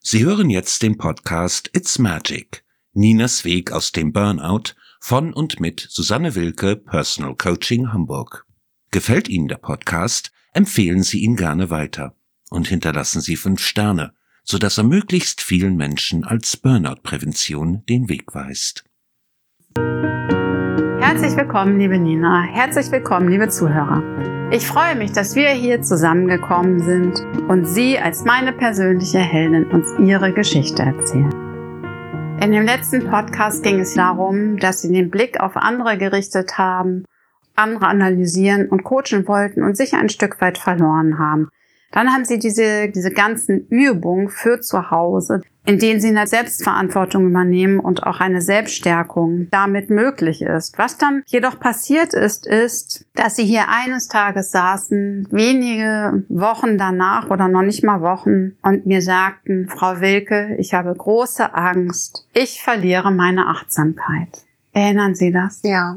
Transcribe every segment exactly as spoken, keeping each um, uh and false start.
Sie hören jetzt den Podcast It's Magic. Ninas Weg aus dem Burnout von und mit Susanne Wilke, Personal Coaching Hamburg. Gefällt Ihnen der Podcast? Empfehlen Sie ihn gerne weiter und hinterlassen Sie fünf Sterne, sodass er möglichst vielen Menschen als Burnout-Prävention den Weg weist. Herzlich willkommen, liebe Nina. Herzlich willkommen, liebe Zuhörer. Ich freue mich, dass wir hier zusammengekommen sind und Sie als meine persönliche Heldin uns Ihre Geschichte erzählen. In dem letzten Podcast ging es darum, dass Sie den Blick auf andere gerichtet haben, andere analysieren und coachen wollten und sich ein Stück weit verloren haben. Dann haben Sie diese, diese ganzen Übungen für zu Hause, in denen Sie eine Selbstverantwortung übernehmen und auch eine Selbststärkung damit möglich ist. Was dann jedoch passiert ist, ist, dass Sie hier eines Tages saßen, wenige Wochen danach oder noch nicht mal Wochen, und mir sagten: Frau Wilke, ich habe große Angst, ich verliere meine Achtsamkeit. Erinnern Sie das? Ja.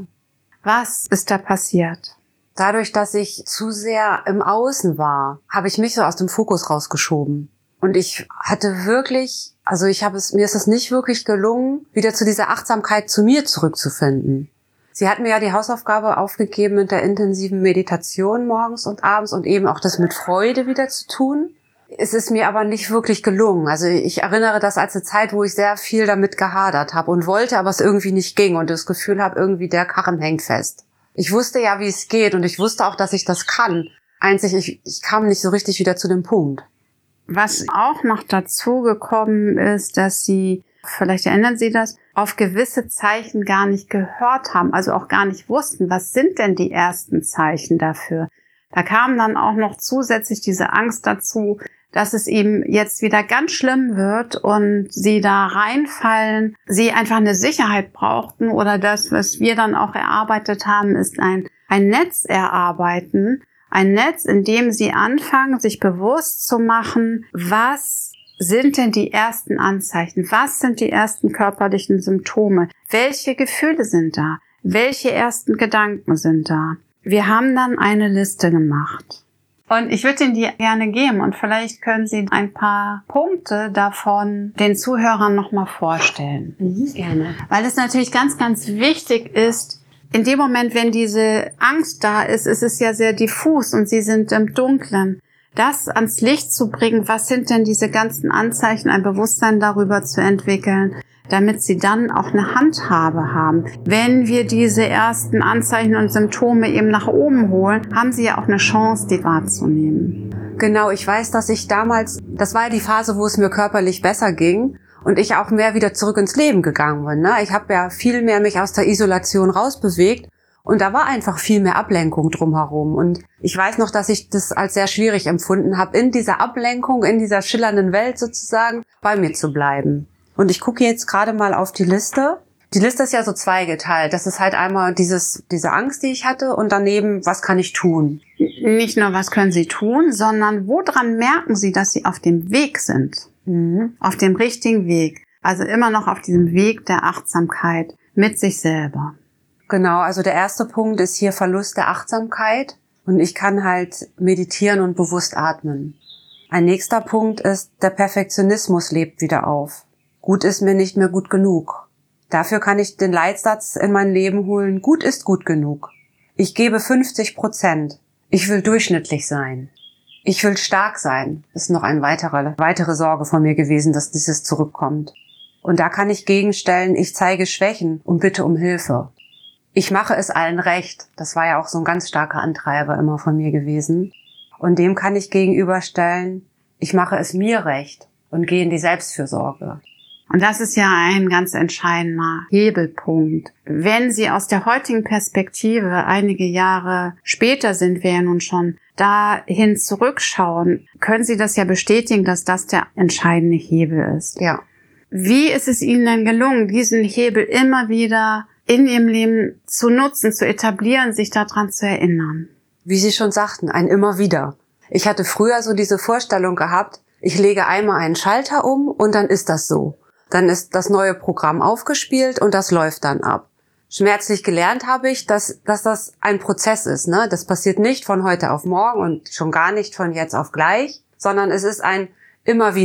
Was ist da passiert? Dadurch, dass ich zu sehr im Außen war, habe ich mich so aus dem Fokus rausgeschoben. Und ich hatte wirklich, also ich habe es, mir ist es nicht wirklich gelungen, wieder zu dieser Achtsamkeit zu mir zurückzufinden. Sie hat mir ja die Hausaufgabe aufgegeben, mit der intensiven Meditation morgens und abends und eben auch das mit Freude wieder zu tun. Es ist mir aber nicht wirklich gelungen. Also ich erinnere das als eine Zeit, wo ich sehr viel damit gehadert habe und wollte, aber es irgendwie nicht ging und das Gefühl habe, irgendwie der Karren hängt fest. Ich wusste ja, wie es geht, und ich wusste auch, dass ich das kann. Einzig, ich, ich kam nicht so richtig wieder zu dem Punkt. Was auch noch dazu gekommen ist, dass Sie, vielleicht erinnern Sie das, auf gewisse Zeichen gar nicht gehört haben, also auch gar nicht wussten, was sind denn die ersten Zeichen dafür. Da kam dann auch noch zusätzlich diese Angst dazu, dass es eben jetzt wieder ganz schlimm wird und Sie da reinfallen, Sie einfach eine Sicherheit brauchten, oder das, was wir dann auch erarbeitet haben, ist ein, ein Netz erarbeiten, ein Netz, in dem Sie anfangen, sich bewusst zu machen, was sind denn die ersten Anzeichen, was sind die ersten körperlichen Symptome, welche Gefühle sind da, welche ersten Gedanken sind da. Wir haben dann eine Liste gemacht. Und ich würde Ihnen die gerne geben, und vielleicht können Sie ein paar Punkte davon den Zuhörern nochmal vorstellen. Mhm, gerne. Weil es natürlich ganz, ganz wichtig ist, in dem Moment, wenn diese Angst da ist, ist es ja sehr diffus und Sie sind im Dunkeln, das ans Licht zu bringen, was sind denn diese ganzen Anzeichen, ein Bewusstsein darüber zu entwickeln, damit Sie dann auch eine Handhabe haben. Wenn wir diese ersten Anzeichen und Symptome eben nach oben holen, haben Sie ja auch eine Chance, die wahrzunehmen. Genau, ich weiß, dass ich damals, das war ja die Phase, wo es mir körperlich besser ging und ich auch mehr wieder zurück ins Leben gegangen bin. Ne? Ich habe ja viel mehr mich aus der Isolation rausbewegt und da war einfach viel mehr Ablenkung drumherum. Und ich weiß noch, dass ich das als sehr schwierig empfunden habe, in dieser Ablenkung, in dieser schillernden Welt sozusagen, bei mir zu bleiben. Und ich gucke jetzt gerade mal auf die Liste. Die Liste ist ja so zweigeteilt. Das ist halt einmal dieses, diese Angst, die ich hatte, und daneben, was kann ich tun? Nicht nur, was können Sie tun, sondern woran merken Sie, dass Sie auf dem Weg sind? Mhm. Auf dem richtigen Weg. Also immer noch auf diesem Weg der Achtsamkeit mit sich selber. Genau, also der erste Punkt ist hier Verlust der Achtsamkeit. Und ich kann halt meditieren und bewusst atmen. Ein nächster Punkt ist, der Perfektionismus lebt wieder auf. Gut ist mir nicht mehr gut genug. Dafür kann ich den Leitsatz in mein Leben holen: Gut ist gut genug. Ich gebe fünfzig Prozent. Ich will durchschnittlich sein. Ich will stark sein. Ist noch eine weitere, weitere Sorge von mir gewesen, dass dieses zurückkommt. Und da kann ich gegenstellen: Ich zeige Schwächen und bitte um Hilfe. Ich mache es allen recht. Das war ja auch so ein ganz starker Antreiber immer von mir gewesen. Und dem kann ich gegenüberstellen: Ich mache es mir recht und gehe in die Selbstfürsorge. Und das ist ja ein ganz entscheidender Hebelpunkt. Wenn Sie aus der heutigen Perspektive, einige Jahre später sind wir ja nun schon, dahin zurückschauen, können Sie das ja bestätigen, dass das der entscheidende Hebel ist. Ja. Wie ist es Ihnen denn gelungen, diesen Hebel immer wieder in Ihrem Leben zu nutzen, zu etablieren, sich daran zu erinnern? Wie Sie schon sagten, ein immer wieder. Ich hatte früher so diese Vorstellung gehabt, ich lege einmal einen Schalter um und dann ist das so. Dann ist das neue Programm aufgespielt und das läuft dann ab. Schmerzlich gelernt habe ich, dass, dass das ein Prozess ist, ne? Das passiert nicht von heute auf morgen und schon gar nicht von jetzt auf gleich, sondern es ist ein immer wieder.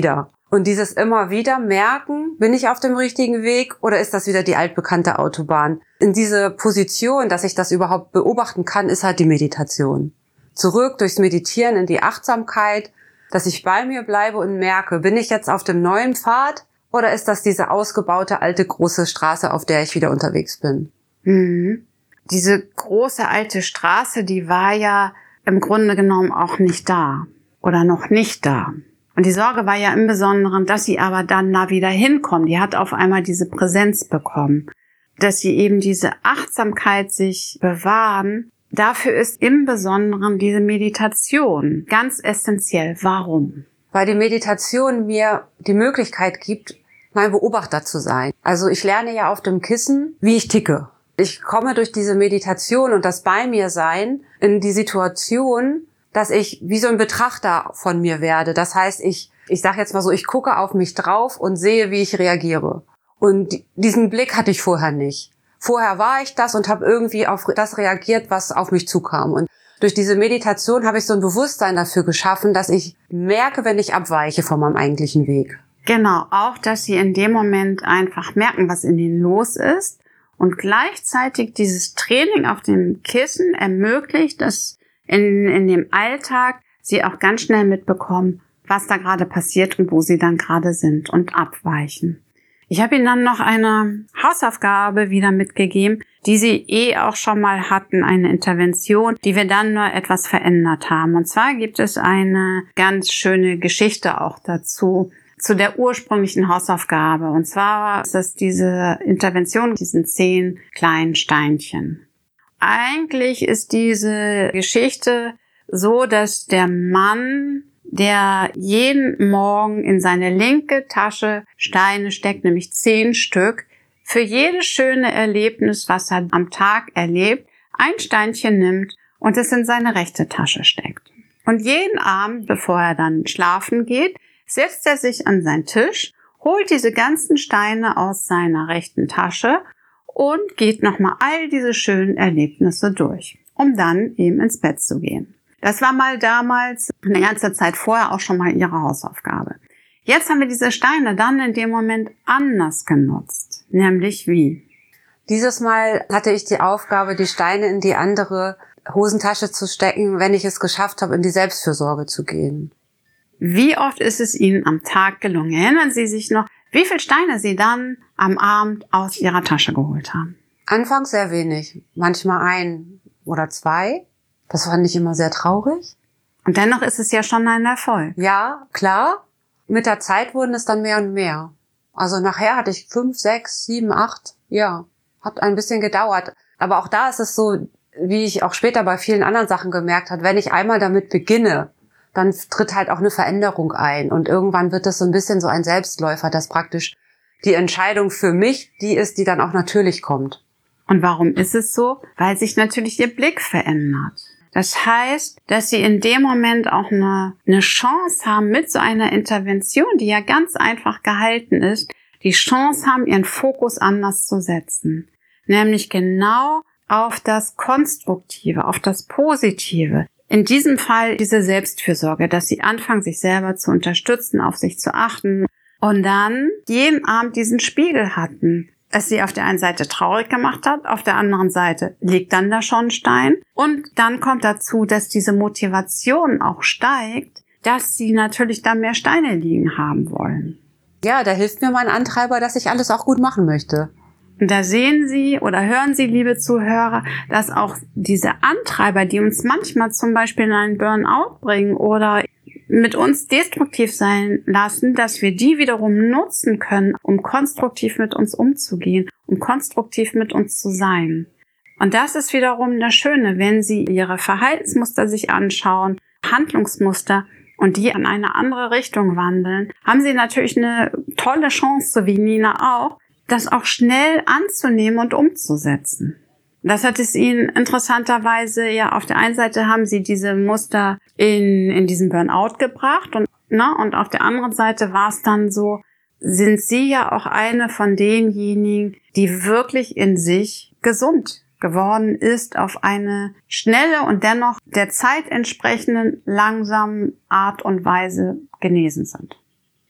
Und dieses immer wieder merken, bin ich auf dem richtigen Weg oder ist das wieder die altbekannte Autobahn? In diese Position, dass ich das überhaupt beobachten kann, ist halt die Meditation. Zurück durchs Meditieren in die Achtsamkeit, dass ich bei mir bleibe und merke, bin ich jetzt auf dem neuen Pfad oder ist das diese ausgebaute alte große Straße, auf der ich wieder unterwegs bin? Mhm. Diese große alte Straße, die war ja im Grunde genommen auch nicht da oder noch nicht da. Und die Sorge war ja im Besonderen, dass sie aber dann da wieder hinkommen. Die hat auf einmal diese Präsenz bekommen, dass sie eben diese Achtsamkeit sich bewahren. Dafür ist im Besonderen diese Meditation ganz essentiell. Warum? Weil die Meditation mir die Möglichkeit gibt, mein Beobachter zu sein. Also ich lerne ja auf dem Kissen, wie ich ticke. Ich komme durch diese Meditation und das bei mir sein in die Situation, dass ich wie so ein Betrachter von mir werde. Das heißt, ich, ich sage jetzt mal so, ich gucke auf mich drauf und sehe, wie ich reagiere. Und diesen Blick hatte ich vorher nicht. Vorher war ich das und habe irgendwie auf das reagiert, was auf mich zukam. Und durch diese Meditation habe ich so ein Bewusstsein dafür geschaffen, dass ich merke, wenn ich abweiche von meinem eigentlichen Weg. Genau, auch, dass sie in dem Moment einfach merken, was in ihnen los ist. Und gleichzeitig dieses Training auf dem Kissen ermöglicht, dass in, in dem Alltag sie auch ganz schnell mitbekommen, was da gerade passiert und wo sie dann gerade sind und abweichen. Ich habe ihnen dann noch eine Hausaufgabe wieder mitgegeben, die sie eh auch schon mal hatten, eine Intervention, die wir dann nur etwas verändert haben. Und zwar gibt es eine ganz schöne Geschichte auch dazu, zu der ursprünglichen Hausaufgabe. Und zwar ist es diese Intervention, diesen zehn kleinen Steinchen. Eigentlich ist diese Geschichte so, dass der Mann, der jeden Morgen in seine linke Tasche Steine steckt, nämlich zehn Stück, für jedes schöne Erlebnis, was er am Tag erlebt, ein Steinchen nimmt und es in seine rechte Tasche steckt. Und jeden Abend, bevor er dann schlafen geht, setzt er sich an seinen Tisch, holt diese ganzen Steine aus seiner rechten Tasche und geht nochmal all diese schönen Erlebnisse durch, um dann eben ins Bett zu gehen. Das war mal damals, eine ganze Zeit vorher auch schon mal ihre Hausaufgabe. Jetzt haben wir diese Steine dann in dem Moment anders genutzt. Nämlich wie? Dieses Mal hatte ich die Aufgabe, die Steine in die andere Hosentasche zu stecken, wenn ich es geschafft habe, in die Selbstfürsorge zu gehen. Wie oft ist es Ihnen am Tag gelungen? Erinnern Sie sich noch, wie viele Steine Sie dann am Abend aus Ihrer Tasche geholt haben? Anfangs sehr wenig, manchmal ein oder zwei. Das fand ich immer sehr traurig. Und dennoch ist es ja schon ein Erfolg. Ja, klar. Mit der Zeit wurden es dann mehr und mehr. Also nachher hatte ich fünf, sechs, sieben, acht. Ja, hat ein bisschen gedauert. Aber auch da ist es so, wie ich auch später bei vielen anderen Sachen gemerkt habe, wenn ich einmal damit beginne, dann tritt halt auch eine Veränderung ein. Und irgendwann wird das so ein bisschen so ein Selbstläufer, dass praktisch die Entscheidung für mich die ist, die dann auch natürlich kommt. Und warum ist es so? Weil sich natürlich Ihr Blick verändert. Das heißt, dass Sie in dem Moment auch eine, eine Chance haben, mit so einer Intervention, die ja ganz einfach gehalten ist, die Chance haben, Ihren Fokus anders zu setzen. Nämlich genau auf das Konstruktive, auf das Positive. In diesem Fall diese Selbstfürsorge, dass Sie anfangen, sich selber zu unterstützen, auf sich zu achten und dann jeden Abend diesen Spiegel hatten. Es Sie auf der einen Seite traurig gemacht hat, auf der anderen Seite liegt dann da schon ein Stein. Und dann kommt dazu, dass diese Motivation auch steigt, dass Sie natürlich da mehr Steine liegen haben wollen. Ja, da hilft mir mein Antreiber, dass ich alles auch gut machen möchte. Und da sehen Sie oder hören Sie, liebe Zuhörer, dass auch diese Antreiber, die uns manchmal zum Beispiel in einen Burnout bringen oder mit uns destruktiv sein lassen, dass wir die wiederum nutzen können, um konstruktiv mit uns umzugehen, um konstruktiv mit uns zu sein. Und das ist wiederum das Schöne, wenn Sie Ihre Verhaltensmuster sich anschauen, Handlungsmuster, und die in eine andere Richtung wandeln, haben Sie natürlich eine tolle Chance, so wie Nina auch, das auch schnell anzunehmen und umzusetzen. Das hat es Ihnen interessanterweise, ja, auf der einen Seite haben Sie diese Muster in, in diesen Burnout gebracht und, na, und auf der anderen Seite war es dann so, sind Sie ja auch eine von denjenigen, die wirklich in sich gesund geworden ist, auf eine schnelle und dennoch der Zeit entsprechenden langsamen Art und Weise genesen sind.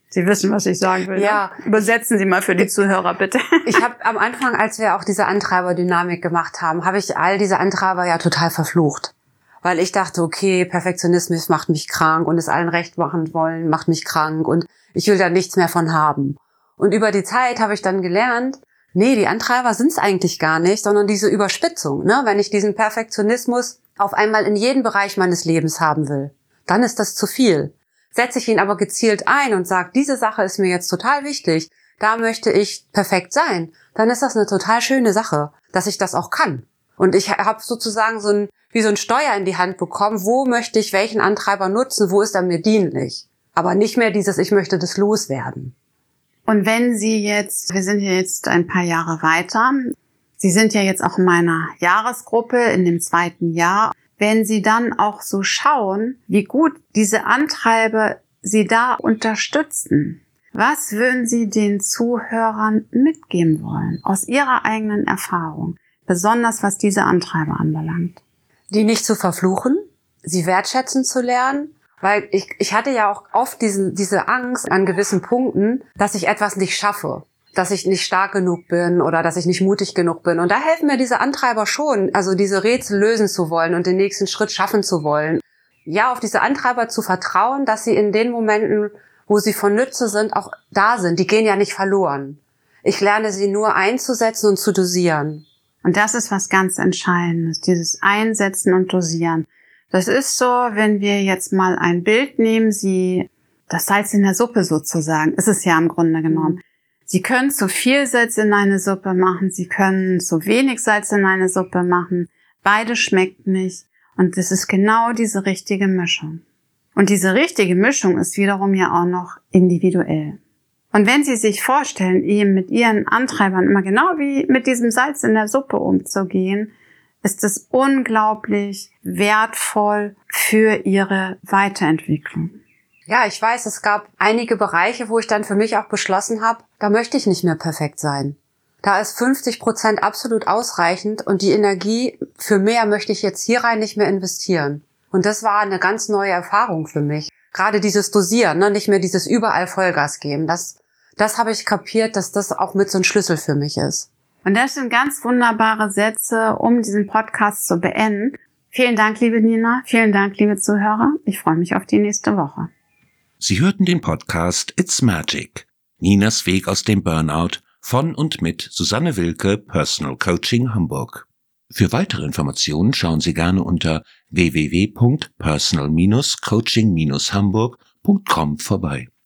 Sie wissen, was ich sagen will. Ja. Ne? Übersetzen Sie mal für die Zuhörer, bitte. Ich habe am Anfang, als wir auch diese Antreiberdynamik gemacht haben, habe ich all diese Antreiber ja total verflucht. Weil ich dachte, okay, Perfektionismus macht mich krank und es allen recht machen wollen macht mich krank und ich will da nichts mehr von haben. Und über die Zeit habe ich dann gelernt, nee, die Antreiber sind es eigentlich gar nicht, sondern diese Überspitzung. Ne? Wenn ich diesen Perfektionismus auf einmal in jedem Bereich meines Lebens haben will, dann ist das zu viel. Setze ich ihn aber gezielt ein und sage, diese Sache ist mir jetzt total wichtig, da möchte ich perfekt sein, dann ist das eine total schöne Sache, dass ich das auch kann. Und ich habe sozusagen so ein, wie so ein Steuer in die Hand bekommen, wo möchte ich welchen Antreiber nutzen, wo ist er mir dienlich. Aber nicht mehr dieses, ich möchte das loswerden. Und wenn Sie jetzt, wir sind ja jetzt ein paar Jahre weiter, Sie sind ja jetzt auch in meiner Jahresgruppe in dem zweiten Jahr, wenn Sie dann auch so schauen, wie gut diese Antreiber Sie da unterstützen, was würden Sie den Zuhörern mitgeben wollen aus Ihrer eigenen Erfahrung, besonders was diese Antreiber anbelangt? Die nicht zu verfluchen, sie wertschätzen zu lernen, weil ich, ich hatte ja auch oft diesen, diese Angst an gewissen Punkten, dass ich etwas nicht schaffe, dass ich nicht stark genug bin oder dass ich nicht mutig genug bin. Und da helfen mir diese Antreiber schon, also diese Rätsel lösen zu wollen und den nächsten Schritt schaffen zu wollen. Ja, auf diese Antreiber zu vertrauen, dass sie in den Momenten, wo sie von Nütze sind, auch da sind. Die gehen ja nicht verloren. Ich lerne sie nur einzusetzen und zu dosieren. Und das ist was ganz Entscheidendes, dieses Einsetzen und Dosieren. Das ist so, wenn wir jetzt mal ein Bild nehmen, Sie, das Salz in der Suppe sozusagen, ist es ja im Grunde genommen. Mhm. Sie können zu viel Salz in eine Suppe machen, Sie können zu wenig Salz in eine Suppe machen. Beide schmeckt nicht. Und es ist genau diese richtige Mischung. Und diese richtige Mischung ist wiederum ja auch noch individuell. Und wenn Sie sich vorstellen, eben mit Ihren Antreibern immer genau wie mit diesem Salz in der Suppe umzugehen, ist es unglaublich wertvoll für Ihre Weiterentwicklung. Ja, ich weiß, es gab einige Bereiche, wo ich dann für mich auch beschlossen habe, da möchte ich nicht mehr perfekt sein. Da ist fünfzig Prozent absolut ausreichend und die Energie für mehr möchte ich jetzt hier rein nicht mehr investieren. Und das war eine ganz neue Erfahrung für mich. Gerade dieses Dosieren, ne, nicht mehr dieses überall Vollgas geben, das, das habe ich kapiert, dass das auch mit so ein Schlüssel für mich ist. Und das sind ganz wunderbare Sätze, um diesen Podcast zu beenden. Vielen Dank, liebe Nina. Vielen Dank, liebe Zuhörer. Ich freue mich auf die nächste Woche. Sie hörten den Podcast It's Magic. Ninas Weg aus dem Burnout von und mit Susanne Wilke, Personal Coaching Hamburg. Für weitere Informationen schauen Sie gerne unter w w w punkt personal Bindestrich coaching Bindestrich hamburg punkt com vorbei.